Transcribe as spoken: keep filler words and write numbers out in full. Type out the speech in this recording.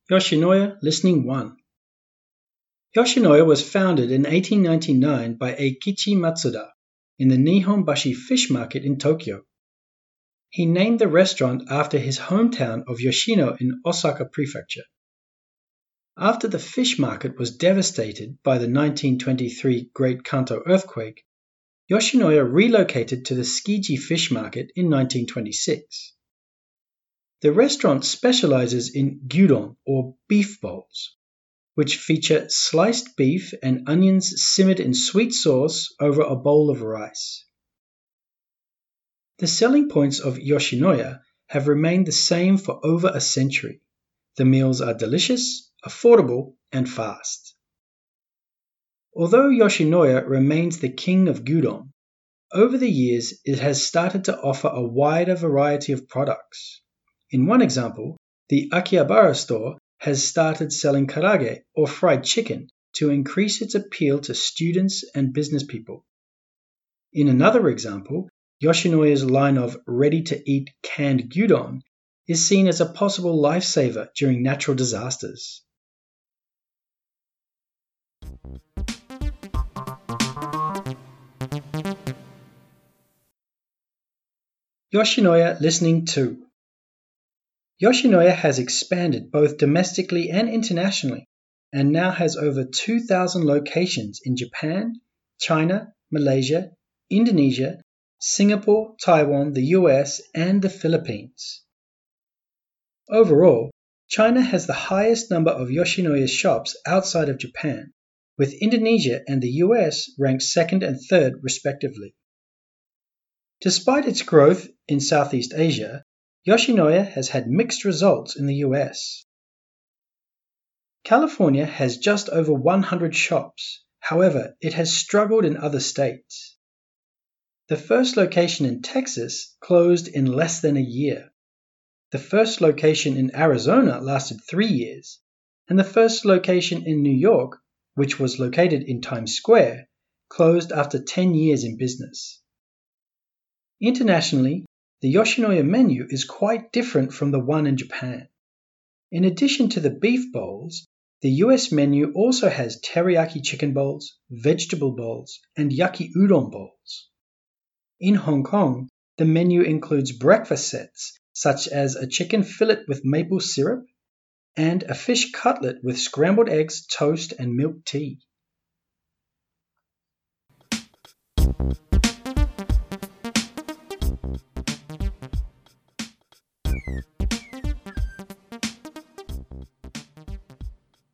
Yoshinoya Listening one. Yoshinoya was founded in eighteen ninety-nine by Eikichi Matsuda in the Nihonbashi Fish Market in Tokyo. He named the restaurant after his hometown of Yoshino in Osaka Prefecture. After the fish market was devastated by the nineteen twenty-three Great Kanto earthquake, Yoshinoya relocated to the Tsukiji Fish Market in nineteen twenty-six. The restaurant specializes in gyudon or beef bowls, which feature sliced beef and onions simmered in sweet sauce over a bowl of rice. The selling points of Yoshinoya have remained the same for over a century. The meals are delicious, affordable, and fast. Although Yoshinoya remains the king of gyudon, over the years it has started to offer a wider variety of products. In one example, the Akihabara store has started selling karage or fried chicken to increase its appeal to students and business people. In another example, Yoshinoya's line of ready-to-eat canned gyudon is seen as a possible lifesaver during natural disasters. Yoshinoya Listening two. Yoshinoya has expanded both domestically and internationally and now has over two thousand locations in Japan, China, Malaysia, Indonesia, Singapore, Taiwan, the U S, and the Philippines. Overall, China has the highest number of Yoshinoya shops outside of Japan, with Indonesia and the U S ranked second and third respectively. Despite its growth in Southeast Asia, Yoshinoya has had mixed results in the U S. California has just over one hundred shops, however, it has struggled in other states. The first location in Texas closed in less than a year. The first location in Arizona lasted three years, and the first location in New York, which was located in Times Square, closed after ten years in business. Internationally, the Yoshinoya menu is quite different from the one in Japan. In addition to the beef bowls, the U S menu also has teriyaki chicken bowls, vegetable bowls, and yaki udon bowls. In Hong Kong, the menu includes breakfast sets such as a chicken fillet with maple syrup and a fish cutlet with scrambled eggs, toast, and milk tea.